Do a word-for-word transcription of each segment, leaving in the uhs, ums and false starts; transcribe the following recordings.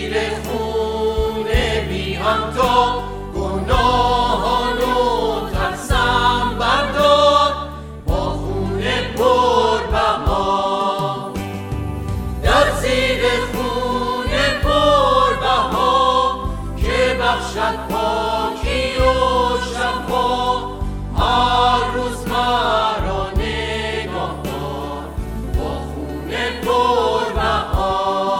زیر خون بی هم تو گناهانو ترسم بردار با خون پربها. در زیر خون پربها که بخشد پاکی و شفا، هر روز مرا نگاه دار با خون پربها.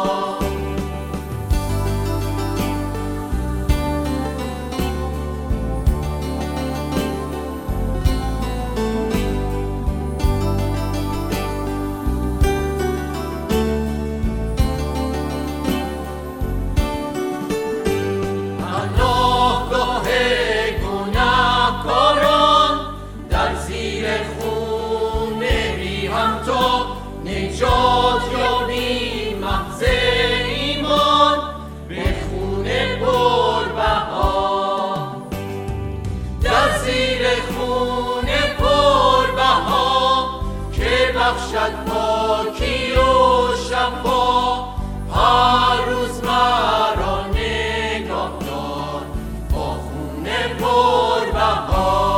نجات یابی محض ایمان به خون پربها. در زیر خون پربها که بخشد پاکی و شفا، هر روز مرا نگاه دار با خون پربها.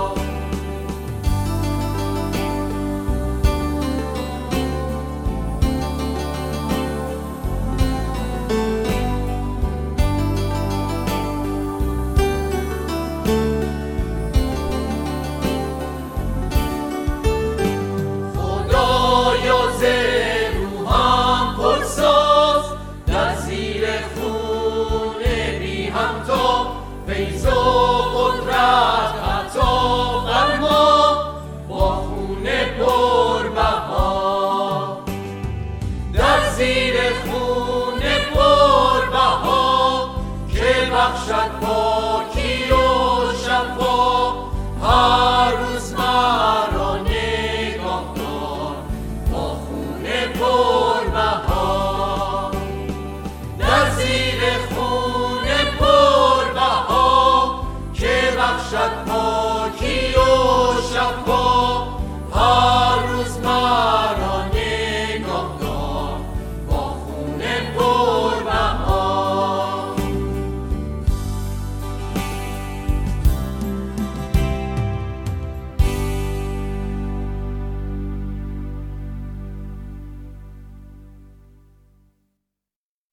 فیض و قدرت عطا فرما با خون پربها. در زیر خون پربها که بخشد پاکی و شفا، هر روز مرا نگاه دار با خون پربها. در زیر خون پربها که بخشد